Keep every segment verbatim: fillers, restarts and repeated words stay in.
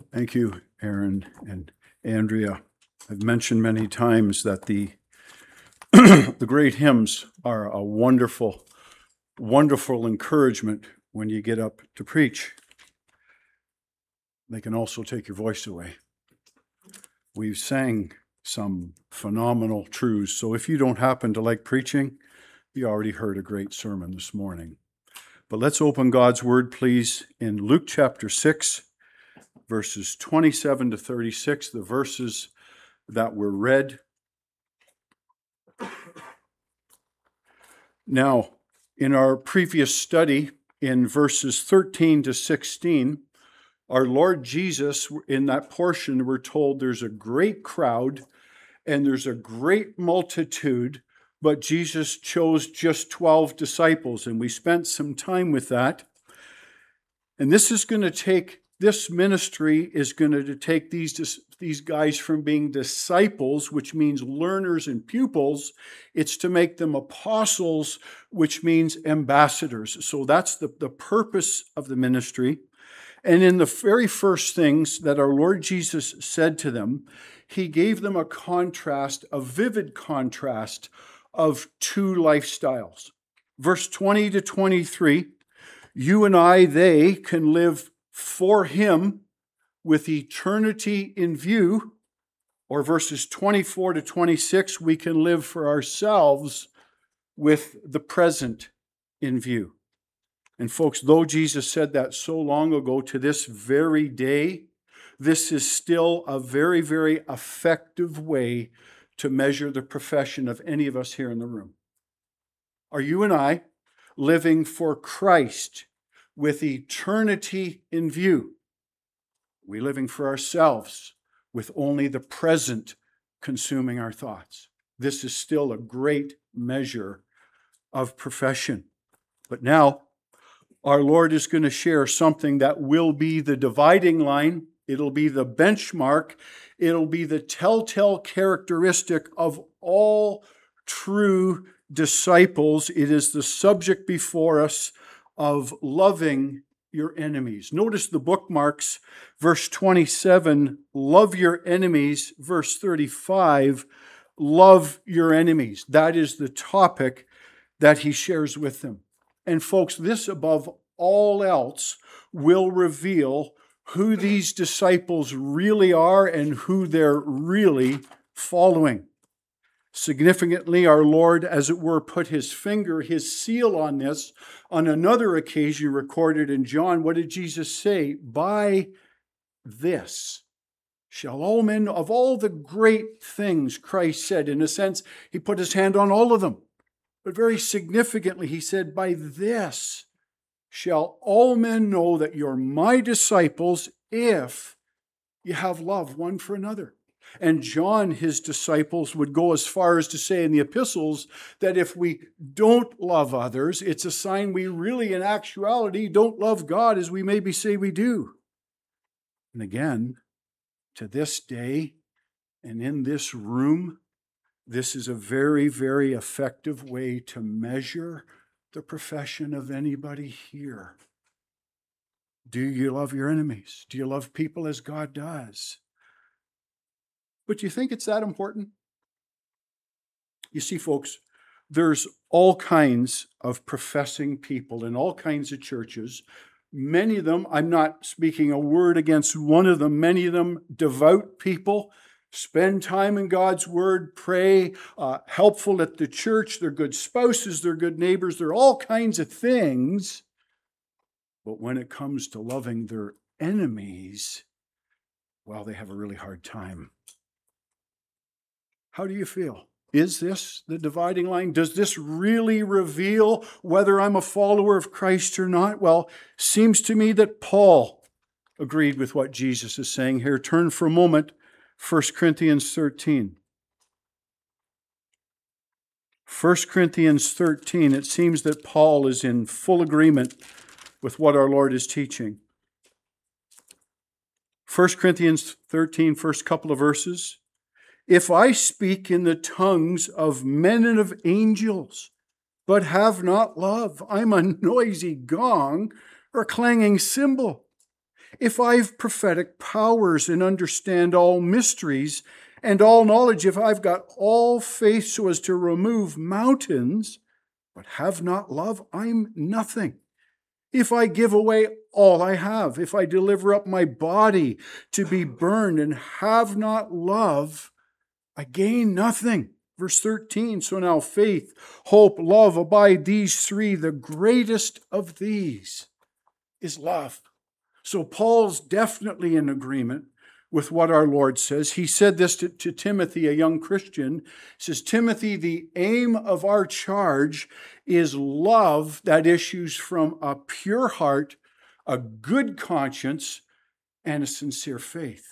Thank you, Aaron and Andrea. I've mentioned many times that the the great hymns are a wonderful, wonderful encouragement when you get up to preach. They can also take your voice away. We've sang some phenomenal truths, so if you don't happen to like preaching, you already heard a great sermon this morning. But let's open God's Word, please, in Luke chapter six, verses twenty-seven to thirty-six, the verses that were read. Now, in our previous study, in verses thirteen to sixteen, our Lord Jesus, in that portion, we're told there's a great crowd and there's a great multitude, but Jesus chose just twelve disciples, and we spent some time with that. And this is going to take, this ministry is going to take these, these guys from being disciples, which means learners and pupils. It's to make them apostles, which means ambassadors. So that's the, the purpose of the ministry. And in the very first things that our Lord Jesus said to them, he gave them a contrast, a vivid contrast of two lifestyles. Verse twenty to twenty-three, you and I, they can live for him with eternity in view. Or verses twenty-four to twenty-six, we can live for ourselves with the present in view. And folks, though Jesus said that so long ago, to this very day, this is still a very, very effective way to measure the profession of any of us here in the room. Are you and I living for Christ with eternity in view? Are we living for ourselves with only the present consuming our thoughts? This is still a great measure of profession. But now, our Lord is going to share something that will be the dividing line. It'll be the benchmark. It'll be the telltale characteristic of all true disciples. It is the subject before us of loving your enemies. Notice the bookmarks. Verse twenty-seven, love your enemies. Verse thirty-five, love your enemies. That is the topic that he shares with them. And folks, this above all else will reveal who these disciples really are and who they're really following. Significantly, our Lord, as it were, put his finger, his seal on this. On another occasion recorded in John, what did Jesus say? By this shall all men, of all the great things Christ said, in a sense, he put his hand on all of them. But very significantly, he said, by this shall all men know that you're my disciples if you have love one for another. And John, his disciples, would go as far as to say in the epistles that if we don't love others, it's a sign we really, in actuality, don't love God as we maybe say we do. And again, to this day and in this room, this is a very, very effective way to measure the profession of anybody here. Do you love your enemies? Do you love people as God does? But do you think it's that important? You see, folks, there's all kinds of professing people in all kinds of churches. Many of them, I'm not speaking a word against one of them, many of them devout people. Spend time in God's Word, pray, uh, helpful at the church. They're good spouses, they're good neighbors, they're all kinds of things. But when it comes to loving their enemies, well, they have a really hard time. How do you feel? Is this the dividing line? Does this really reveal whether I'm a follower of Christ or not? Well, seems to me that Paul agreed with what Jesus is saying here. Turn for a moment. First Corinthians thirteen. First Corinthians thirteen, it seems that Paul is in full agreement with what our Lord is teaching. First Corinthians thirteen, first couple of verses. If I speak in the tongues of men and of angels, but have not love, I'm a noisy gong or a clanging cymbal. if I've prophetic powers and understand all mysteries and all knowledge, if I've got all faith so as to remove mountains, but have not love, I'm nothing. If I give away all I have, if I deliver up my body to be burned and have not love, I gain nothing. Verse thirteen, so now faith, hope, love abide, these three. The greatest of these is love. So Paul's definitely in agreement with what our Lord says. He said this to, to Timothy, a young Christian. He says, Timothy, the aim of our charge is love that issues from a pure heart, a good conscience, and a sincere faith.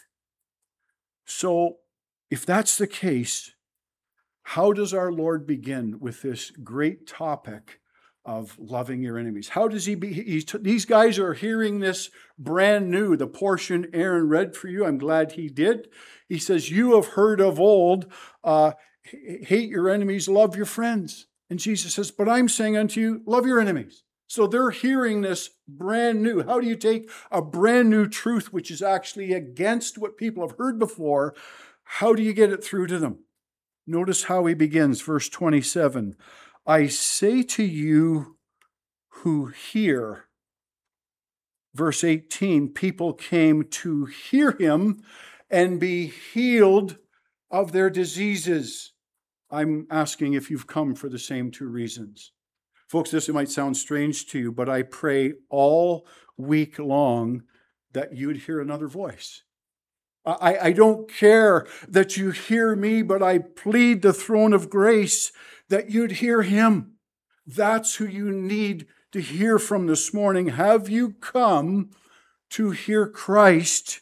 So if that's the case, how does our Lord begin with this great topic of loving your enemies? How does he be? He's, these guys are hearing this brand new, the portion Aaron read for you. I'm glad he did. He says, you have heard of old, uh, hate your enemies, love your friends. And Jesus says, but I'm saying unto you, love your enemies. So they're hearing this brand new. How do you take a brand new truth, which is actually against what people have heard before? How do you get it through to them? Notice how he begins, verse twenty-seven. I say to you who hear. Verse eighteen, people came to hear him and be healed of their diseases. I'm asking if you've come for the same two reasons. Folks, this might sound strange to you, but I pray all week long that you'd hear another voice. I, I don't care that you hear me, but I plead the throne of grace that you'd hear him. That's who you need to hear from this morning. Have you come to hear Christ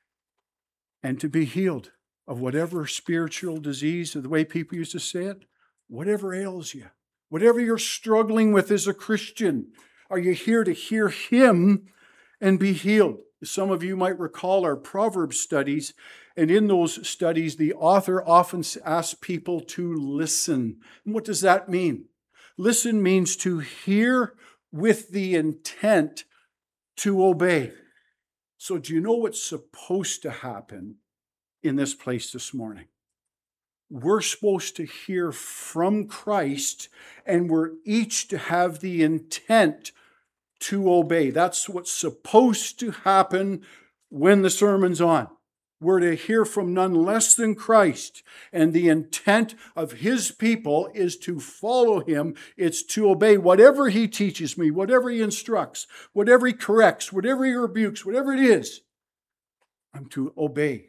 and to be healed of whatever spiritual disease, or the way people used to say it, whatever ails you, whatever you're struggling with as a Christian? Are you here to hear him and be healed? Some of you might recall our Proverbs studies, and in those studies, the author often asks people to listen. And what does that mean? Listen means to hear with the intent to obey. So do you know what's supposed to happen in this place this morning? We're supposed to hear from Christ, and we're each to have the intent to obey. That's what's supposed to happen when the sermon's on. We're to hear from none less than Christ, and the intent of his people is to follow him. It's to obey whatever he teaches me, whatever he instructs, whatever he corrects, whatever he rebukes, whatever it is. I'm to obey.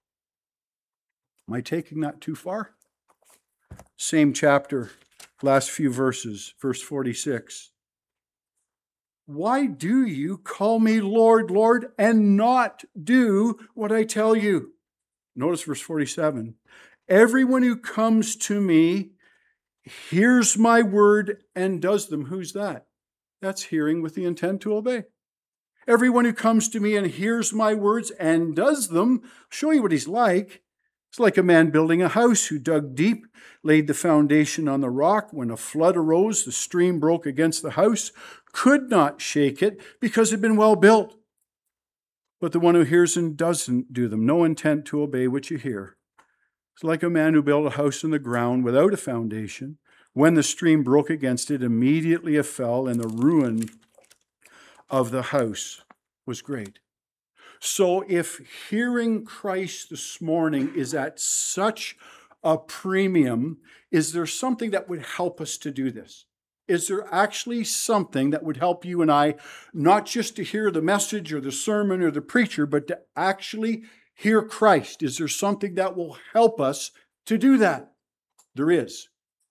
Am I taking that too far? Same chapter, last few verses, verse forty-six. Why do you call me Lord, Lord, and not do what I tell you? Notice verse forty-seven. Everyone who comes to me hears my word and does them. Who's that? That's hearing with the intent to obey. Everyone who comes to me and hears my words and does them, I'll show you what he's like. It's like a man building a house who dug deep, laid the foundation on the rock. When a flood arose, the stream broke against the house, could not shake it because it had been well built. But the one who hears and doesn't do them, no intent to obey what you hear. It's like a man who built a house in the ground without a foundation. When the stream broke against it, immediately it fell, and the ruin of the house was great. So if hearing Christ this morning is at such a premium, is there something that would help us to do this? Is there actually something that would help you and I, not just to hear the message or the sermon or the preacher, but to actually hear Christ? Is there something that will help us to do that? There is.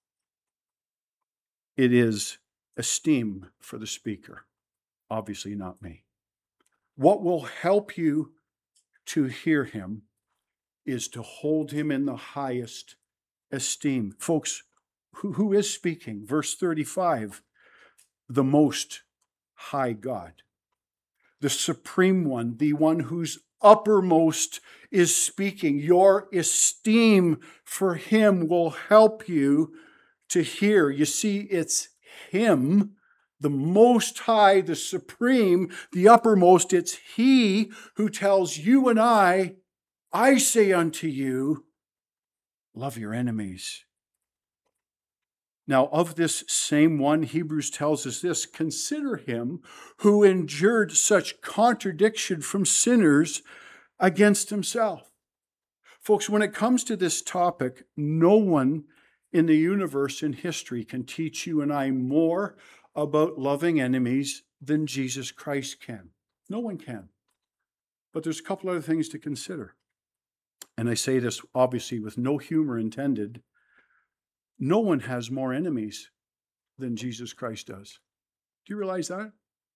It is esteem for the speaker. Obviously not me. What will help you to hear him is to hold him in the highest esteem. Folks, who, who is speaking? Verse thirty-five, the Most High God, the Supreme One, the one who's uppermost is speaking. Your esteem for him will help you to hear. You see, it's him the Most High, the Supreme, the uppermost. It's He who tells you and I, I say unto you, love your enemies. Now, of this same one, Hebrews tells us this, consider him who endured such contradiction from sinners against himself. Folks, when it comes to this topic, no one in the universe in history can teach you and I more about loving enemies than Jesus Christ can. No one can. But there's a couple other things to consider. And I say this obviously with no humor intended. No one has more enemies than Jesus Christ does. Do you realize that?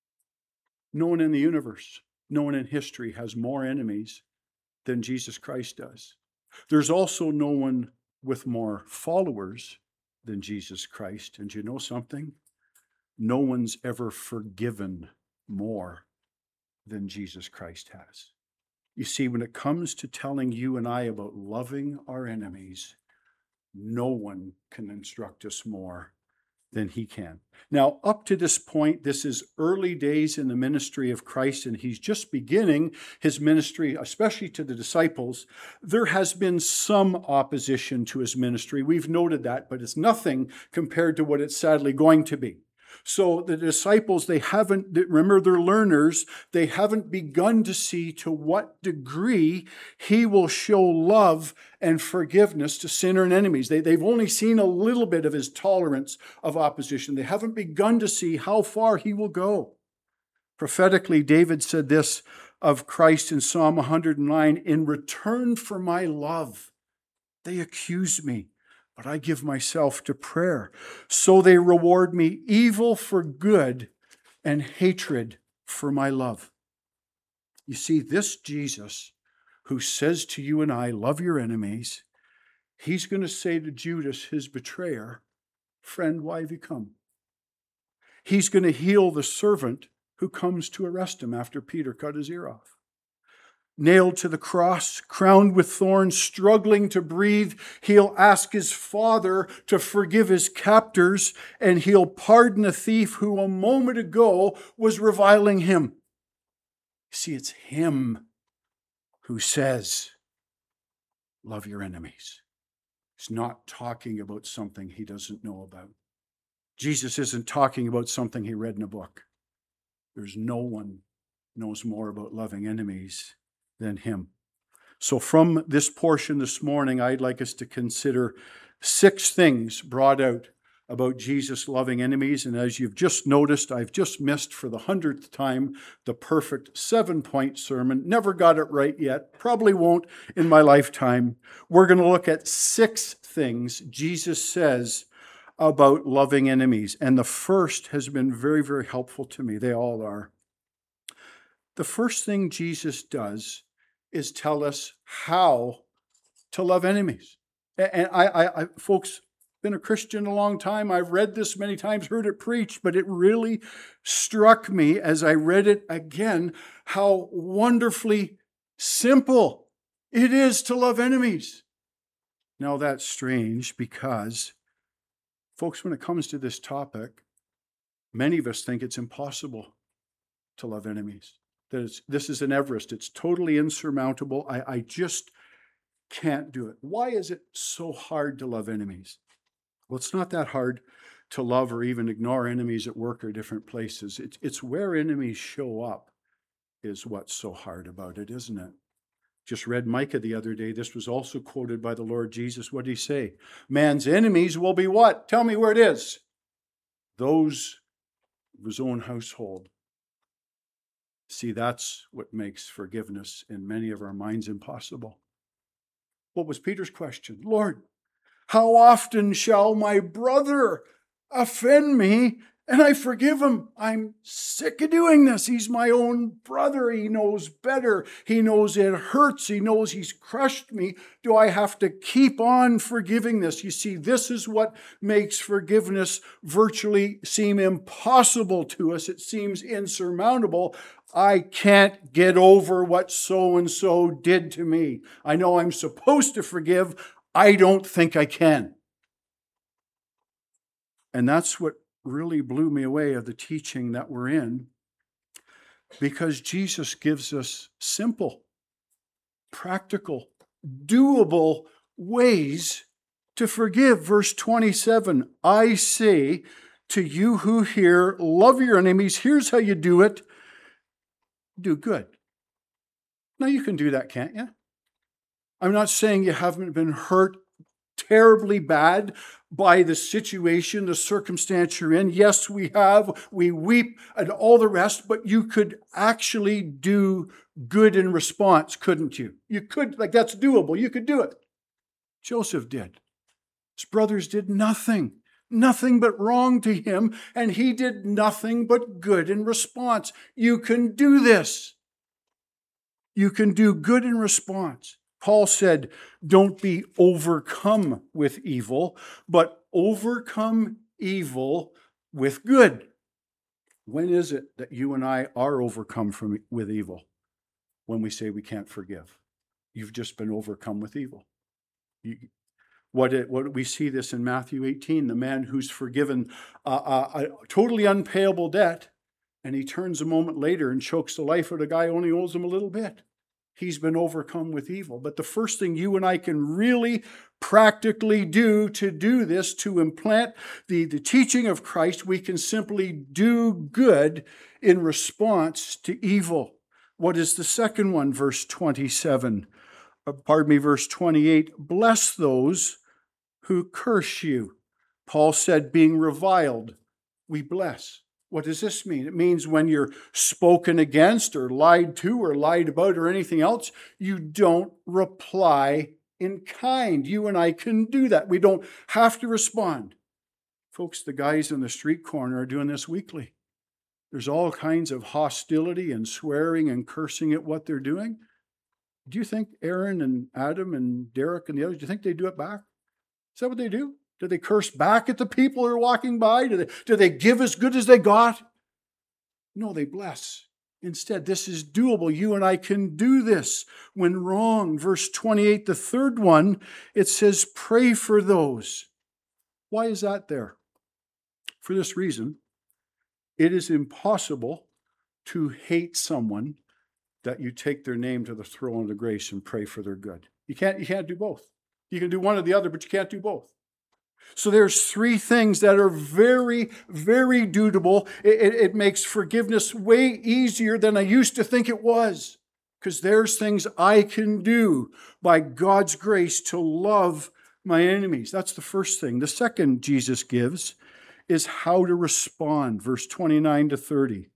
No one in the universe, no one in history has more enemies than Jesus Christ does. There's also no one with more followers than Jesus Christ. And you know something? No one's ever forgiven more than Jesus Christ has. You see, when it comes to telling you and I about loving our enemies, no one can instruct us more than he can. Now, up to this point, this is early days in the ministry of Christ, and he's just beginning his ministry, especially to the disciples. There has been some opposition to his ministry. We've noted that, but it's nothing compared to what it's sadly going to be. So the disciples, they haven't, remember they're learners, they haven't begun to see to what degree he will show love and forgiveness to sinner and enemies. They, they've only seen a little bit of his tolerance of opposition. They haven't begun to see how far he will go. Prophetically, David said this of Christ in Psalm one hundred nine, in return for my love, they accuse me, but I give myself to prayer. So they reward me evil for good and hatred for my love. You see, this Jesus who says to you and I, love your enemies, he's going to say to Judas, his betrayer, friend, why have you come? He's going to heal the servant who comes to arrest him after Peter cut his ear off. Nailed to the cross, crowned with thorns, struggling to breathe, he'll ask his Father to forgive his captors, and he'll pardon a thief who a moment ago was reviling him. See, it's him who says, love your enemies. He's not talking about something he doesn't know about. Jesus isn't talking about something he read in a book. There's no one knows more about loving enemies than him. So from this portion this morning, I'd like us to consider six things brought out about Jesus loving enemies. And as you've just noticed, I've just missed for the hundredth time the perfect seven-point sermon. Never got it right yet. Probably won't in my lifetime. We're going to look at six things Jesus says about loving enemies. And the first has been very, very helpful to me. They all are. The first thing Jesus does is tell us how to love enemies. And I, I, I, folks, been a Christian a long time. I've read this many times, heard it preached, but it really struck me as I read it again, how wonderfully simple it is to love enemies. Now that's strange because, folks, when it comes to this topic, many of us think it's impossible to love enemies. That it's, this is an Everest. It's totally insurmountable. I, I just can't do it. Why is it so hard to love enemies? Well, it's not that hard to love or even ignore enemies at work or different places. It's, it's where enemies show up is what's so hard about it, isn't it? Just read Micah the other day. This was also quoted by the Lord Jesus. What did he say? Man's enemies will be what? Tell me where it is. Those of his own household. See, that's what makes forgiveness in many of our minds impossible. What was Peter's question? Lord, how often shall my brother offend me and I forgive him? I'm sick of doing this. He's my own brother. He knows better. He knows it hurts. He knows he's crushed me. Do I have to keep on forgiving this? You see, this is what makes forgiveness virtually seem impossible to us. It seems insurmountable. I can't get over what so-and-so did to me. I know I'm supposed to forgive. I don't think I can. And that's what really blew me away of the teaching that we're in, because Jesus gives us simple, practical, doable ways to forgive. Verse twenty-seven, I say to you who hear, love your enemies. Here's how you do it. Do good. Now you can do that, can't you? I'm not saying you haven't been hurt terribly bad by the situation, the circumstance you're in. Yes, we have. We weep and all the rest, but you could actually do good in response, couldn't you? You could, like that's doable. You could do it. Joseph did. His brothers did nothing, nothing but wrong to him, and he did nothing but good in response. You can do this. You can do good in response. Paul said, don't be overcome with evil, but overcome evil with good. When is it that you and I are overcome from, with evil? When we say we can't forgive. You've just been overcome with evil. You, what, it, what we see this in Matthew eighteen, the man who's forgiven a, a, a totally unpayable debt, and he turns a moment later and chokes the life of the guy who only owes him a little bit. He's been overcome with evil. But the first thing you and I can really practically do to do this, to implant the, the teaching of Christ, we can simply do good in response to evil. What is the second one? Verse twenty-seven. Uh, pardon me, verse twenty-eight. Bless those who curse you. Paul said, being reviled, we bless. What does this mean? It means when you're spoken against or lied to or lied about or anything else, you don't reply in kind. You and I can do that. We don't have to respond. Folks, the guys in the street corner are doing this weekly. There's all kinds of hostility and swearing and cursing at what they're doing. Do you think Aaron and Adam and Derek and the others, do you think they do it back? Is that what they do? Do they curse back at the people who are walking by? Do they, do they give as good as they got? No, they bless. Instead, this is doable. You and I can do this when wrong. Verse twenty-eight, the third one, it says, pray for those. Why is that there? For this reason, it is impossible to hate someone that you take their name to the throne of the grace and pray for their good. You can't, you can't do both. You can do one or the other, but you can't do both. So there's three things that are very, very doable. It, it, it makes forgiveness way easier than I used to think it was, because there's things I can do by God's grace to love my enemies. That's the first thing. The second Jesus gives is how to respond. Verse twenty-nine to thirty.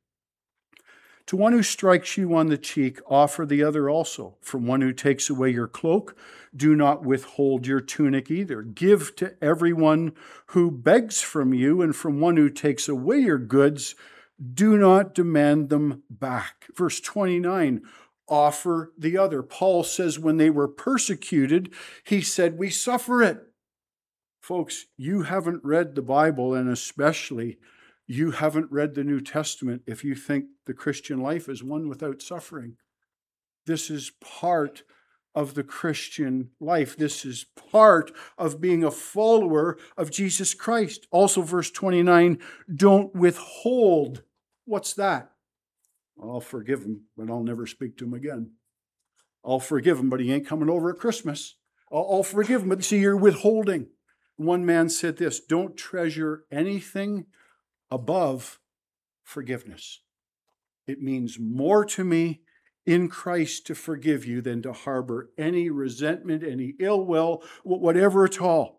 To one who strikes you on the cheek, offer the other also. From one who takes away your cloak, do not withhold your tunic either. Give to everyone who begs from you, and from one who takes away your goods, do not demand them back. Verse twenty-nine, offer the other. Paul says when they were persecuted, he said, we suffer it. Folks, you haven't read the Bible, and especially you haven't read the New Testament if you think the Christian life is one without suffering. This is part of the Christian life. This is part of being a follower of Jesus Christ. Also, verse twenty-nine, don't withhold. What's that? I'll forgive him, but I'll never speak to him again. I'll forgive him, but he ain't coming over at Christmas. I'll, I'll forgive him, but see, you're withholding. One man said this, don't treasure anything above forgiveness. It means more to me in Christ to forgive you than to harbor any resentment, any ill will, whatever at all.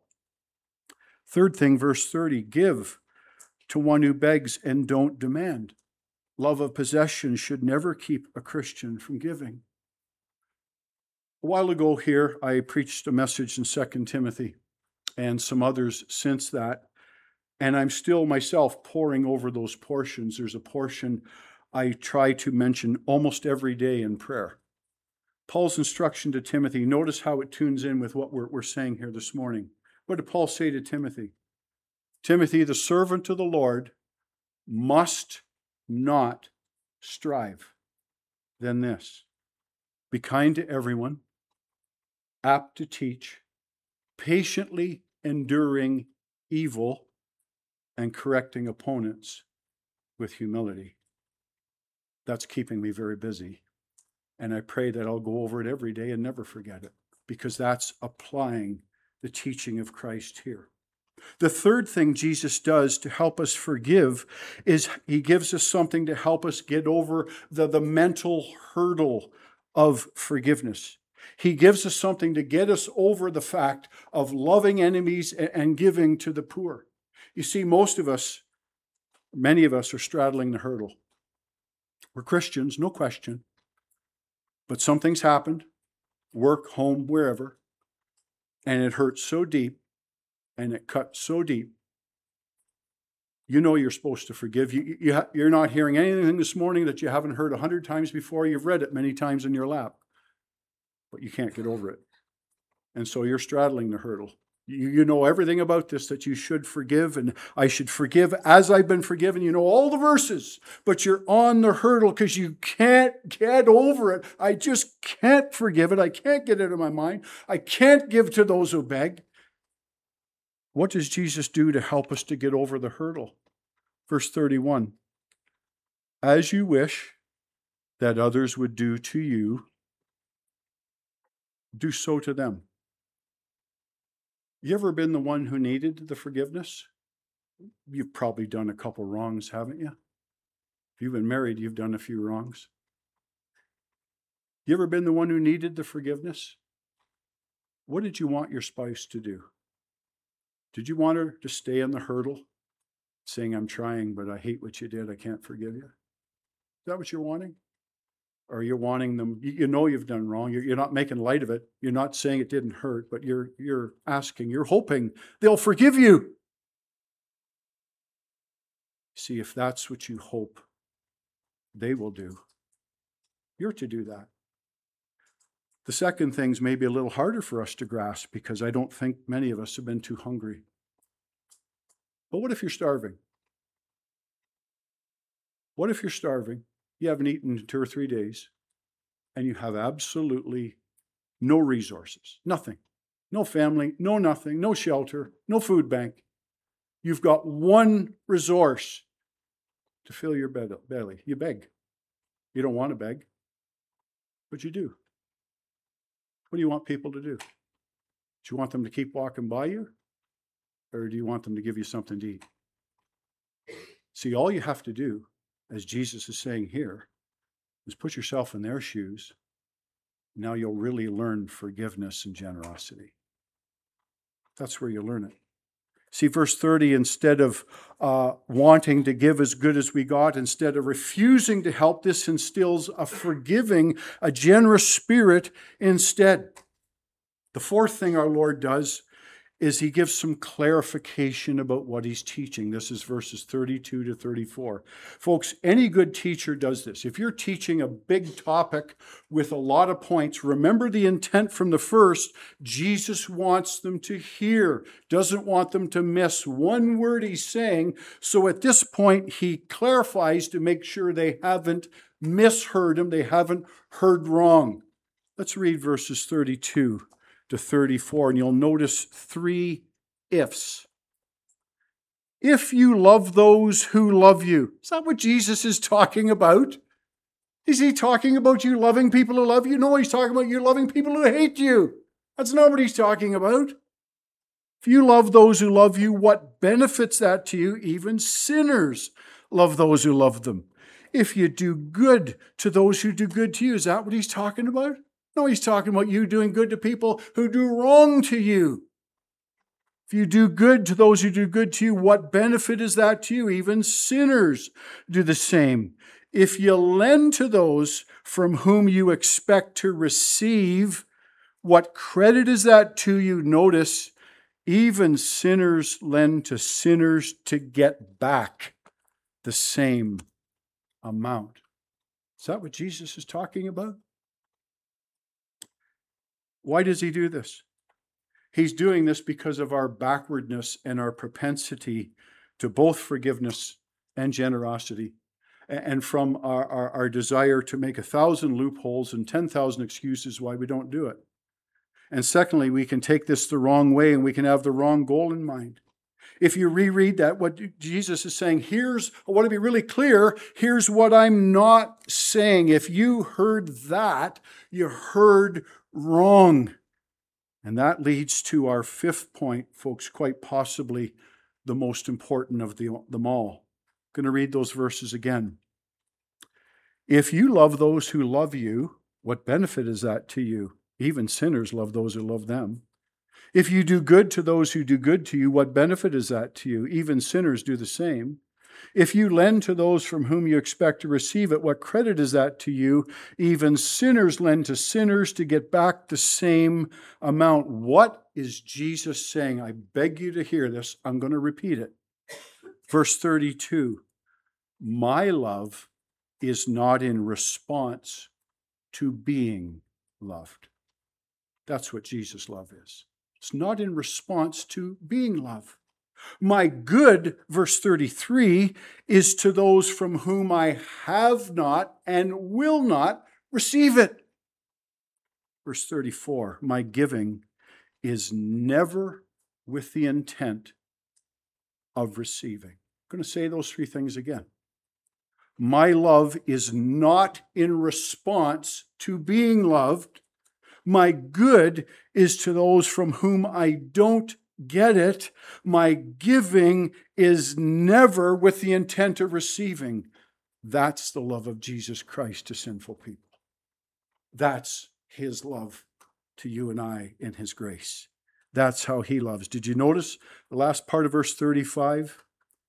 Third thing, verse thirty, give to one who begs and don't demand. Love of possession should never keep a Christian from giving. A while ago here, I preached a message in Second Timothy and some others since that. And I'm still myself poring over those portions. There's a portion I try to mention almost every day in prayer. Paul's instruction to Timothy, notice how it tunes in with what we're, we're saying here this morning. What did Paul say to Timothy? Timothy, the servant of the Lord, must not strive. Then this, be kind to everyone, apt to teach, patiently enduring evil, and correcting opponents with humility. That's keeping me very busy. And I pray that I'll go over it every day and never forget it, because that's applying the teaching of Christ here. The third thing Jesus does to help us forgive is he gives us something to help us get over the, the mental hurdle of forgiveness. He gives us something to get us over the fact of loving enemies and giving to the poor. You see, most of us, many of us are straddling the hurdle. We're Christians, no question. But something's happened, work, home, wherever, and it hurts so deep and it cuts so deep. You know you're supposed to forgive. You, you ha- you're not hearing anything this morning that you haven't heard a hundred times before. You've read it many times in your lap, but you can't get over it. And so you're straddling the hurdle. You, you know everything about this, that you should forgive, and I should forgive as I've been forgiven. You know all the verses, but you're on the hurdle because you can't get over it. I just can't forgive it. I can't get it out of my mind. I can't give to those who beg. What does Jesus do to help us to get over the hurdle? Verse thirty-one, as you wish that others would do to you, do so to them. You ever been the one who needed the forgiveness? You've probably done a couple wrongs, haven't you? If you've been married, you've done a few wrongs. You ever been the one who needed the forgiveness? What did you want your spouse to do? Did you want her to stay on the hurdle, saying, I'm trying, but I hate what you did, I can't forgive you? Is that what you're wanting? Or you're wanting them, you know you've done wrong, you're, you're not making light of it, you're not saying it didn't hurt, but you're, you're asking, you're hoping they'll forgive you. See, if that's what you hope they will do, you're to do that. The second thing's maybe a little harder for us to grasp, because I don't think many of us have been too hungry. But what if you're starving? What if you're starving? You haven't eaten in two or three days, and you have absolutely no resources, nothing, no family, no nothing, no shelter, no food bank. You've got one resource to fill your belly. You beg. You don't want to beg, but you do. What do you want people to do? Do you want them to keep walking by you? Or do you want them to give you something to eat? See, all you have to do, as Jesus is saying here, is put yourself in their shoes. Now you'll really learn forgiveness and generosity. That's where you learn it. See, verse thirty, instead of uh, wanting to give as good as we got, instead of refusing to help, this instills a forgiving, a generous spirit instead. The fourth thing our Lord does is he gives some clarification about what he's teaching. This is verses thirty-two to thirty-four. Folks, any good teacher does this. If you're teaching a big topic with a lot of points, remember the intent from the first. Jesus wants them to hear, doesn't want them to miss one word he's saying. So at this point, he clarifies to make sure they haven't misheard him, they haven't heard wrong. Let's read verses thirty-two to thirty-four, and you'll notice three ifs. If you love those who love you. Is that what Jesus is talking about? Is he talking about you loving people who love you? No, he's talking about you loving people who hate you. That's not what he's talking about. If you love those who love you, what benefits that to you? Even sinners love those who love them. If you do good to those who do good to you, is that what he's talking about? No, he's talking about you doing good to people who do wrong to you. If you do good to those who do good to you, what benefit is that to you? Even sinners do the same. If you lend to those from whom you expect to receive, what credit is that to you? Notice, even sinners lend to sinners to get back the same amount. Is that what Jesus is talking about? Why does he do this? He's doing this because of our backwardness and our propensity to both forgiveness and generosity, and from our, our, our desire to make a thousand loopholes and ten thousand excuses why we don't do it. And secondly, we can take this the wrong way and we can have the wrong goal in mind. If you reread that, what Jesus is saying, here's, I want to be really clear, here's what I'm not saying. If you heard that, you heard wrong. And that leads to our fifth point, folks, quite possibly the most important of the, them all. I'm going to read those verses again. If you love those who love you, what benefit is that to you? Even sinners love those who love them. If you do good to those who do good to you, what benefit is that to you? Even sinners do the same. If you lend to those from whom you expect to receive it, what credit is that to you? Even sinners lend to sinners to get back the same amount. What is Jesus saying? I beg you to hear this. I'm going to repeat it. Verse thirty-two, my love is not in response to being loved. That's what Jesus' love is. It's not in response to being loved. My good, verse thirty-three, is to those from whom I have not and will not receive it. Verse thirty-four, my giving is never with the intent of receiving. I'm going to say those three things again. My love is not in response to being loved. My good is to those from whom I don't get it. My giving is never with the intent of receiving. That's the love of Jesus Christ to sinful people. That's his love to you and I in his grace. That's how he loves. Did you notice the last part of verse thirty-five?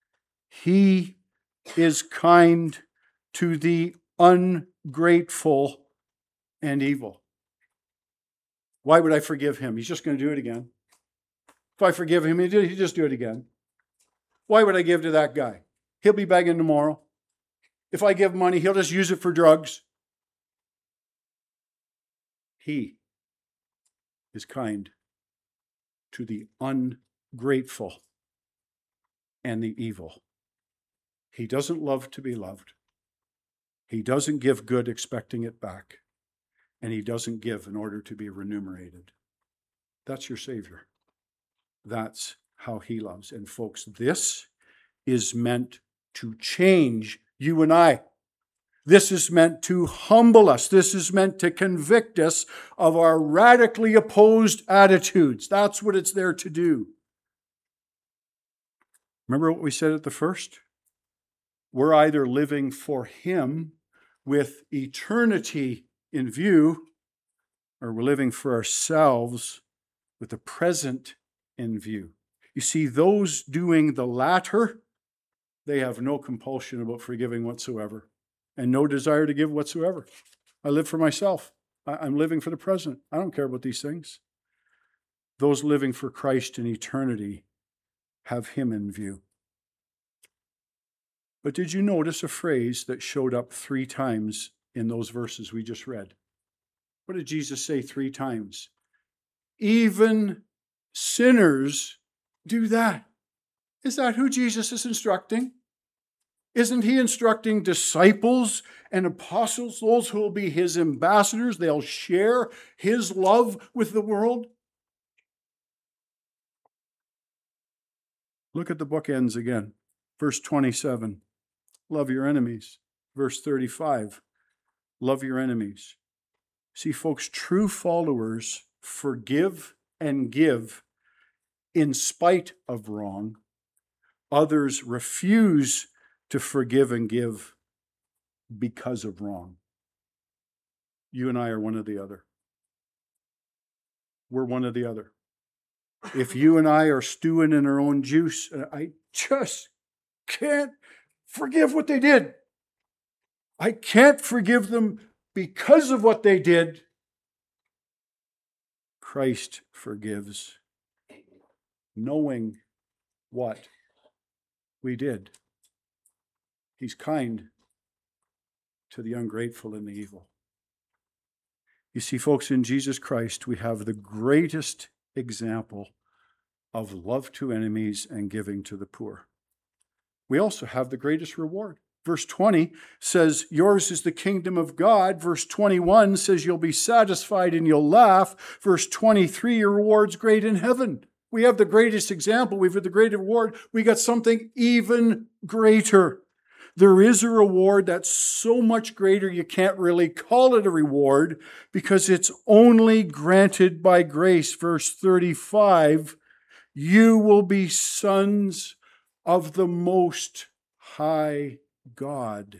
He is kind to the ungrateful and evil. Why would I forgive him? He's just going to do it again. If I forgive him, he'll just do it again. Why would I give to that guy? He'll be begging tomorrow. If I give money, he'll just use it for drugs. He is kind to the ungrateful and the evil. He doesn't love to be loved. He doesn't give good expecting it back. And he doesn't give in order to be remunerated. That's your Savior. That's how he loves. And folks, this is meant to change you and I. This is meant to humble us. This is meant to convict us of our radically opposed attitudes. That's what it's there to do. Remember what we said at the first? We're either living for him with eternity in view, or we're living for ourselves with the present in view. You see, those doing the latter, they have no compulsion about forgiving whatsoever and no desire to give whatsoever. I live for myself. I'm living for the present. I don't care about these things. Those living for Christ in eternity have him in view. But did you notice a phrase that showed up three times in those verses we just read? What did Jesus say three times? Even sinners do that. Is that who Jesus is instructing? Isn't he instructing disciples and apostles, those who will be his ambassadors? They'll share his love with the world. Look at the bookends again. Verse twenty-seven, love your enemies. Verse thirty-five, love your enemies. See, folks, true followers forgive and give in spite of wrong. Others refuse to forgive and give because of wrong. You and I are one or the other. We're one or the other. If you and I are stewing in our own juice, I just can't forgive what they did. I can't forgive them because of what they did. Christ forgives, knowing what we did. He's kind to the ungrateful and the evil. You see, folks, in Jesus Christ, we have the greatest example of love to enemies and giving to the poor. We also have the greatest reward. Verse twenty says, yours is the kingdom of God. Verse twenty-one says, you'll be satisfied and you'll laugh. Verse twenty-three, your reward's great in heaven. We have the greatest example. We've had the great reward. We got something even greater. There is a reward that's so much greater you can't really call it a reward because it's only granted by grace. Verse thirty-five, you will be sons of the Most High God.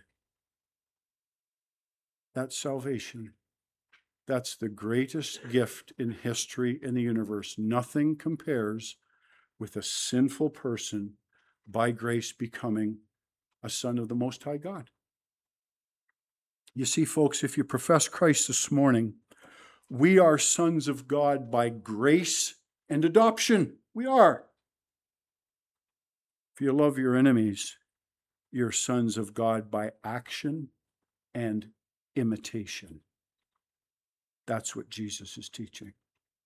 That's salvation. That's the greatest gift in history in the universe. Nothing compares with a sinful person by grace becoming a son of the Most High God. You see, folks, if you profess Christ this morning, we are sons of God by grace and adoption. We are. If you love your enemies, you're sons of God by action and imitation. That's what Jesus is teaching.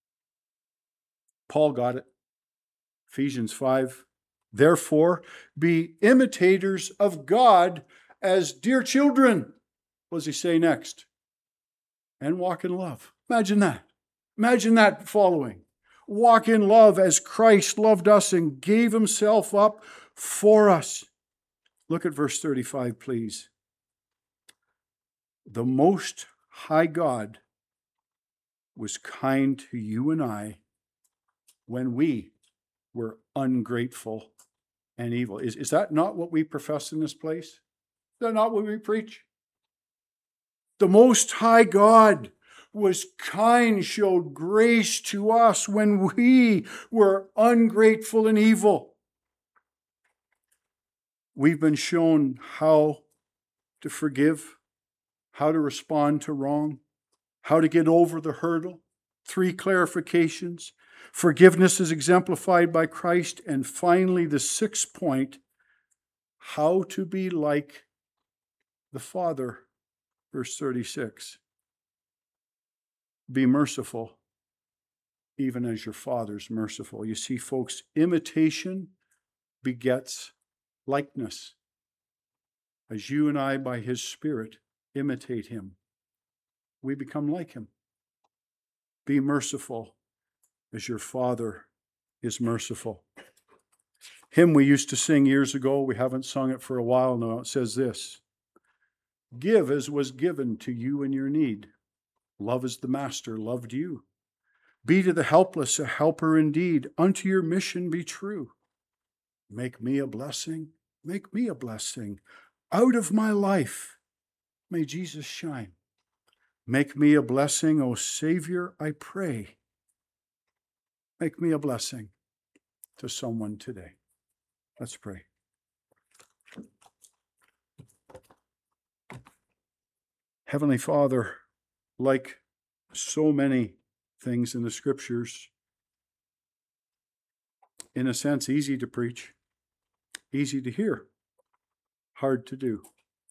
Paul got it. Ephesians five. Therefore, be imitators of God as dear children. What does he say next? And walk in love. Imagine that. Imagine that following. Walk in love as Christ loved us and gave himself up for us. Look at verse thirty-five, please. The Most High God was kind to you and I when we were ungrateful and evil. Is, is that not what we profess in this place? Is that not what we preach? The Most High God was kind, showed grace to us when we were ungrateful and evil. We've been shown how to forgive, how to respond to wrong, how to get over the hurdle. Three clarifications. Forgiveness is exemplified by Christ. And finally, the sixth point, how to be like the Father. Verse thirty-six. Be merciful, even as your Father's merciful. You see, folks, imitation begets likeness. As you and I, by his Spirit, imitate him, we become like him. Be merciful as your Father is merciful. Hymn we used to sing years ago, we haven't sung it for a while now. It says this: give as was given to you in your need. Love as the Master loved you. Be to the helpless a helper indeed. Unto your mission be true. Make me a blessing, make me a blessing. Out of my life may Jesus shine. Make me a blessing, O Savior, I pray. Make me a blessing to someone today. Let's pray. Heavenly Father, like so many things in the Scriptures, in a sense, easy to preach, easy to hear, hard to do.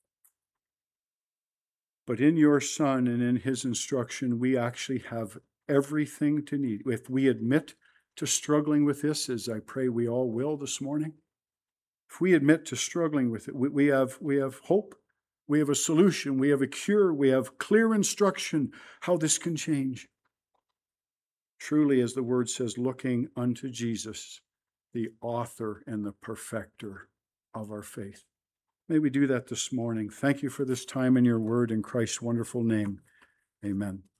But in your Son and in his instruction, we actually have everything to need. If we admit to struggling with this, as I pray we all will this morning, if we admit to struggling with it, we, we have we have hope. We have a solution. We have a cure. We have clear instruction how this can change. Truly, as the word says, looking unto Jesus, the author and the perfecter of our faith. May we do that this morning. Thank you for this time in your word in Christ's wonderful name. Amen.